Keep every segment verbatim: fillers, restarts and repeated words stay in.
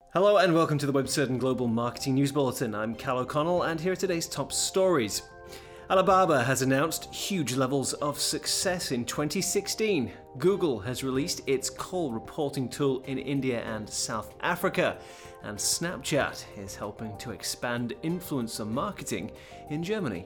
Hello and welcome to the WebCertain Global Marketing News Bulletin. I'm Cal O'Connell and here are today's top stories. Alibaba has announced huge levels of success in twenty sixteen. Google has released its call reporting tool in India and South Africa. And Snapchat is helping to expand influencer marketing in Germany.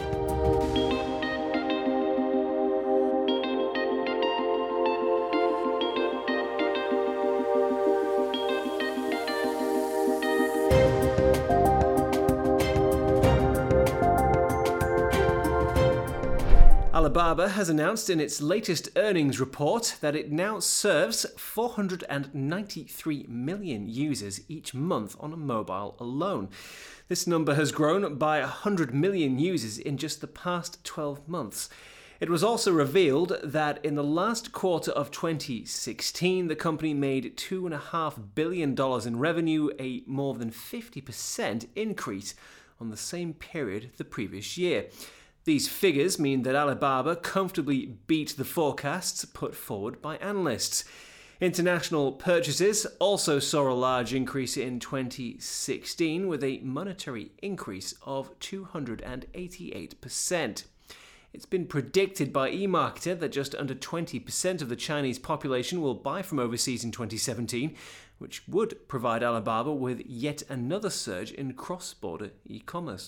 Alibaba has announced in its latest earnings report that it now serves four hundred ninety-three million users each month on a mobile alone. This number has grown by one hundred million users in just the past twelve months. It was also revealed that in the last quarter of twenty sixteen, the company made two point five billion dollars in revenue, a more than fifty percent increase on the same period the previous year. These figures mean that Alibaba comfortably beat the forecasts put forward by analysts. International purchases also saw a large increase in twenty sixteen, with a monetary increase of two hundred eighty-eight percent. It's been predicted by eMarketer that just under twenty percent of the Chinese population will buy from overseas in twenty seventeen, which would provide Alibaba with yet another surge in cross-border e-commerce.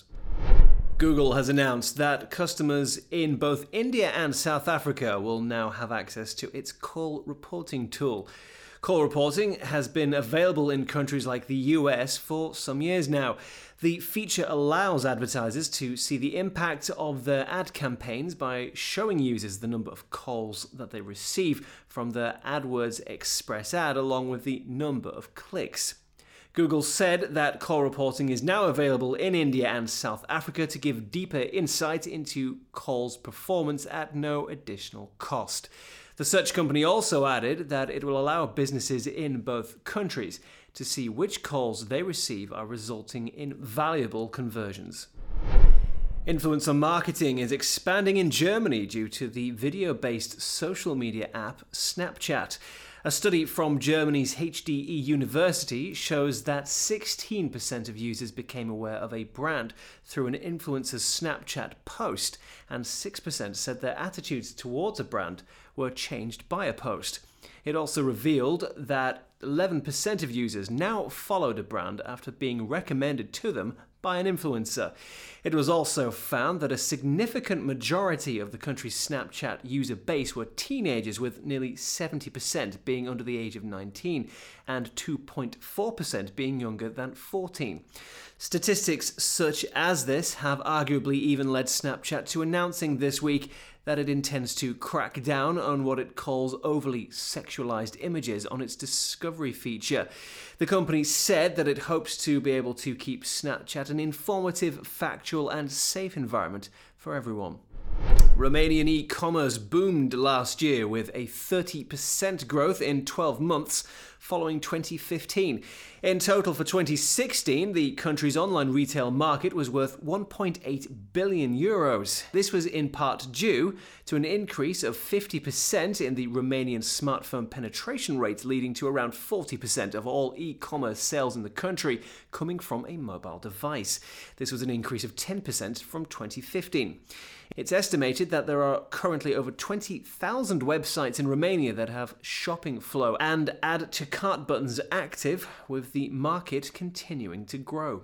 Google has announced that customers in both India and South Africa will now have access to its call reporting tool. Call reporting has been available in countries like the U S for some years now. The feature allows advertisers to see the impact of their ad campaigns by showing users the number of calls that they receive from their AdWords Express ad, along with the number of clicks. Google said that call reporting is now available in India and South Africa to give deeper insight into calls' performance at no additional cost. The search company also added that it will allow businesses in both countries to see which calls they receive are resulting in valuable conversions. Influencer marketing is expanding in Germany due to the video-based social media app Snapchat. A study from Germany's H D E University shows that sixteen percent of users became aware of a brand through an influencer's Snapchat post, and six percent said their attitudes towards a brand were changed by a post. It also revealed that eleven percent of users now followed a brand after being recommended to them by an influencer. It was also found that a significant majority of the country's Snapchat user base were teenagers, with nearly seventy percent being under the age of nineteen and two point four percent being younger than fourteen. Statistics such as this have arguably even led Snapchat to announcing this week that it intends to crack down on what it calls overly sexualized images on its discovery feature. The company said that it hopes to be able to keep Snapchat an informative, factual, and safe environment for everyone. Romanian e-commerce boomed last year with a thirty percent growth in twelve months following twenty fifteen. In total for twenty sixteen, the country's online retail market was worth one point eight billion euros. This was in part due to an increase of fifty percent in the Romanian smartphone penetration rate, leading to around forty percent of all e-commerce sales in the country coming from a mobile device. This was an increase of ten percent from twenty fifteen. It's estimated that there are currently over twenty thousand websites in Romania that have shopping flow and add to cart buttons active, with the market continuing to grow.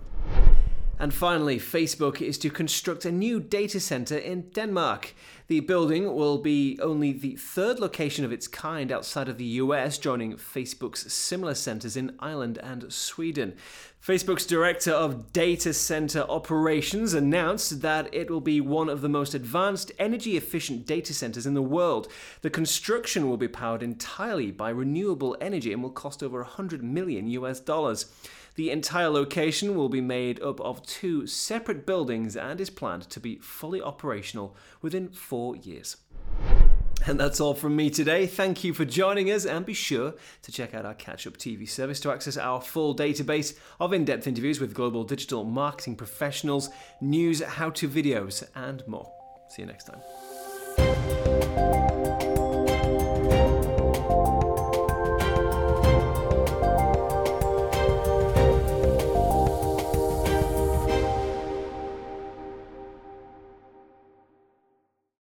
And finally, Facebook is to construct a new data center in Denmark. The building will be only the third location of its kind outside of the U S, joining Facebook's similar centers in Ireland and Sweden. Facebook's director of data center operations announced that it will be one of the most advanced energy-efficient data centers in the world. The construction will be powered entirely by renewable energy and will cost over one hundred million U S dollars. The entire location will be made up of two separate buildings and is planned to be fully operational within four years. And that's all from me today. Thank you for joining us, and be sure to check out our Catch-Up T V service to access our full database of in-depth interviews with global digital marketing professionals, news, how-to videos, and more. See you next time.